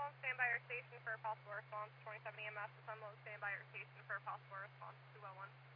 on standby your station for a possible response. 27 EMS is on low standby your station for a possible response. 201.